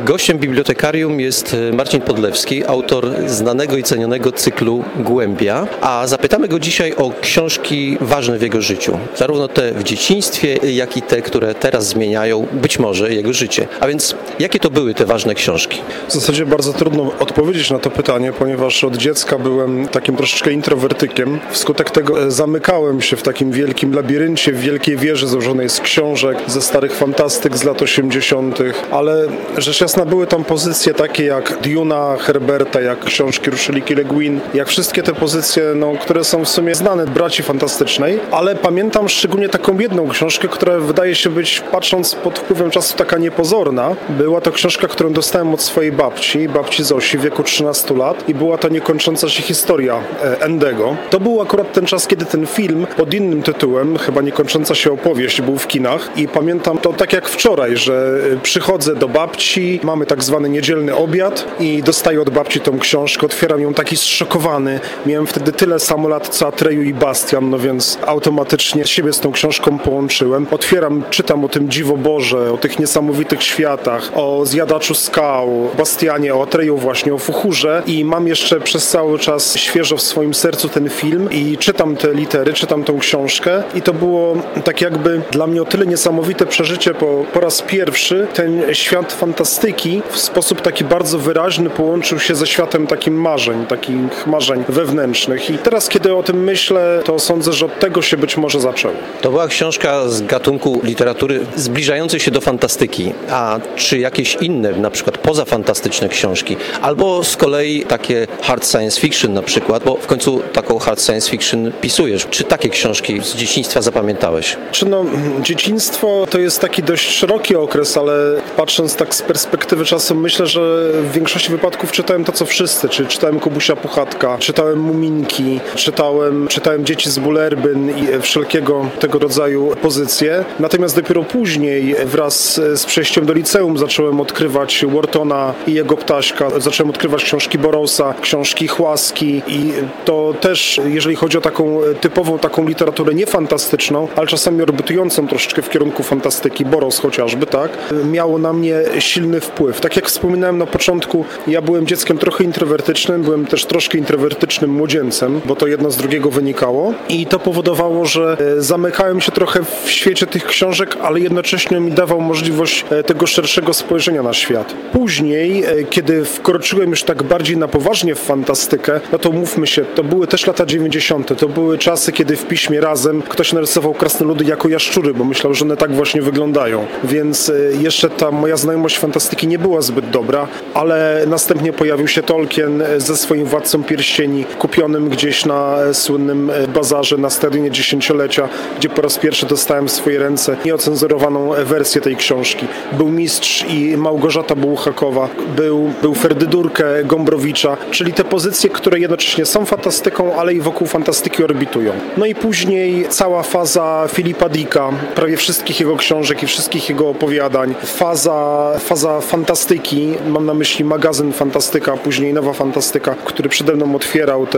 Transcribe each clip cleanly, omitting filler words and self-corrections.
Gościem bibliotekarium jest Marcin Podlewski, autor znanego i cenionego cyklu Głębia, a zapytamy go dzisiaj o książki ważne w jego życiu. Zarówno te w dzieciństwie, jak i te, które teraz zmieniają być może jego życie. A więc jakie to były te ważne książki? W zasadzie bardzo trudno odpowiedzieć na to pytanie, ponieważ od dziecka byłem takim troszeczkę introwertykiem. Wskutek tego zamykałem się w takim wielkim labiryncie, w wielkiej wieży złożonej z książek, ze starych fantastyk z lat 80., ale rzecz jasna były tam pozycje takie jak Duna Herberta, jak książki Ruszeliki Le Guin, jak wszystkie te pozycje, które są w sumie znane braci fantastycznej, ale pamiętam szczególnie taką jedną książkę, która wydaje się być, patrząc pod wpływem czasu, taka niepozorna. Była to książka, którą dostałem od swojej babci Zosi w wieku 13 lat i była to niekończąca się historia Endego. To był akurat ten czas, kiedy ten film pod innym tytułem, chyba Niekończąca się opowieść, był w kinach i pamiętam to tak jak wczoraj, że przychodzę do babci, mamy tak zwany niedzielny obiad i dostaję od babci tą książkę, otwieram ją taki zszokowany. Miałem wtedy tyle samo lat co Atreyu i Bastian, więc automatycznie siebie z tą książką połączyłem. Otwieram, czytam o tym Dziwoborze, o tych niesamowitych światach, o Zjadaczu skał, Bastianie, o Atreyu właśnie, o Fuchurze i mam jeszcze przez cały czas świeżo w swoim sercu ten film i czytam te litery, czytam tą książkę i to było tak jakby dla mnie o tyle niesamowite przeżycie, bo po raz pierwszy ten świat fantastyki w sposób taki bardzo wyraźny połączył się ze światem takich marzeń wewnętrznych i teraz kiedy o tym myślę, to sądzę, że od tego się być może zaczęło. To była książka z gatunku literatury zbliżającej się do fantastyki, a czy jakieś inne, na przykład pozafantastyczne książki, albo z kolei takie hard science fiction na przykład, bo w końcu taką hard science fiction pisujesz. Czy takie książki z dzieciństwa zapamiętałeś? Dzieciństwo to jest taki dość szeroki okres, ale patrząc tak z perspektywy czasu, myślę, że w większości wypadków czytałem to, co wszyscy, czyli czytałem Kubusia Puchatka, czytałem Muminki, czytałem Dzieci z Bullerbyn i wszelkiego tego rodzaju pozycje. Natomiast dopiero później wraz z przejściem do liceum zacząłem odkrywać Whartona i jego Ptaśka, zacząłem odkrywać książki Burroughsa, książki Chłaski i to też, jeżeli chodzi o taką typową taką literaturę niefantastyczną, ale czasami orbytującą troszeczkę w kierunku fantastyki, Burroughs chociażby, tak, miało na mnie silny wpływ. Tak jak wspominałem na początku, ja byłem dzieckiem trochę introwertycznym, byłem też troszkę introwertycznym młodzieńcem, bo to jedno z drugiego wynikało i to powodowało, że zamykałem się trochę w świecie tych książek, ale jednocześnie mi dawał możliwość tego szerszego spojrzenia na świat. Później, kiedy wkroczyłem już tak bardziej na poważnie w fantastykę, to mówmy się, to były też lata 90. To były czasy, kiedy w piśmie Razem ktoś narysował krasnoludy jako jaszczury, bo myślał, że one tak właśnie wyglądają. Więc jeszcze ta moja znajomość fantastyki nie była zbyt dobra, ale następnie pojawił się Tolkien ze swoim Władcą Pierścieni, kupionym gdzieś na słynnym bazarze na stadionie dziesięciolecia, gdzie po raz pierwszy dostałem w swoje ręce nieocenzurowaną wersję tej książki. Był Mistrz i Małgorzata Bułhakowa, był Ferdydurkę Gombrowicza, czyli te pozycje, które jednocześnie są fantastyką, ale i wokół fantastyki orbitują. No i później cała faza Philippa Dicka, prawie wszystkich jego książek i wszystkich jego opowiadań, faza fantastyki, mam na myśli magazyn Fantastyka, później Nowa Fantastyka, który przede mną otwierał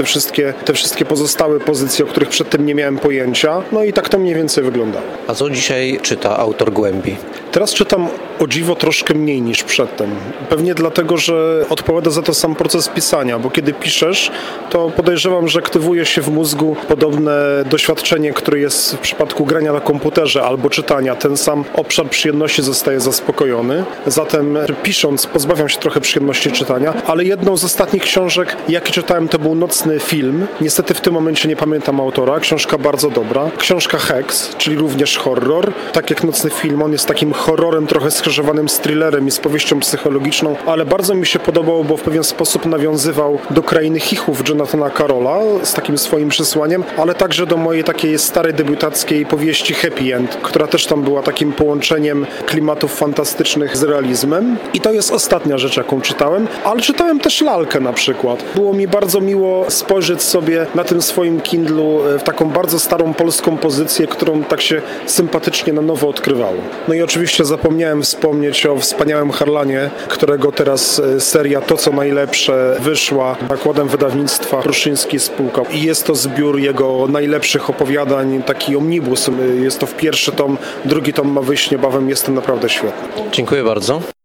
te wszystkie pozostałe pozycje, o których przedtem nie miałem pojęcia. No i tak to mniej więcej wyglądało. A co dzisiaj czyta autor Głębi? Teraz czytam o dziwo troszkę mniej niż przedtem. Pewnie dlatego, że odpowiada za to sam proces pisania, bo kiedy piszesz, to podejrzewam, że aktywuje się w mózgu podobne doświadczenie, które jest w przypadku grania na komputerze albo czytania. Ten sam obszar przyjemności zostaje zaspokojony. Zatem pisząc, pozbawiam się trochę przyjemności czytania, ale jedną z ostatnich książek, jakie czytałem, to był Nocny film. Niestety w tym momencie nie pamiętam autora. Książka bardzo dobra. Książka Hex, czyli również horror. Tak jak Nocny film, on jest takim horrorem trochę skrzyżowanym z thrillerem i z powieścią psychologiczną, ale bardzo mi się podobało, bo w pewien sposób nawiązywał do Krainy Chichów Jonathana Carolla z takim swoim przesłaniem, ale także do mojej takiej starej debiutackiej powieści Happy End, która też tam była takim połączeniem klimatów fantastycznych z realizmem. I to jest ostatnia rzecz, jaką czytałem, ale czytałem też Lalkę na przykład. Było mi bardzo miło spojrzeć sobie na tym swoim Kindlu w taką bardzo starą polską pozycję, którą tak się sympatycznie na nowo odkrywało. No i oczywiście zapomniałem wspomnieć o wspaniałym Harlanie, którego teraz seria To, co najlepsze wyszła nakładem wydawnictwa Pruszyński Spółka. I jest to zbiór jego najlepszych opowiadań, taki omnibus. Jest to w pierwszy tom, drugi tom ma wyjść niebawem, jest to naprawdę świetny. Dziękuję bardzo.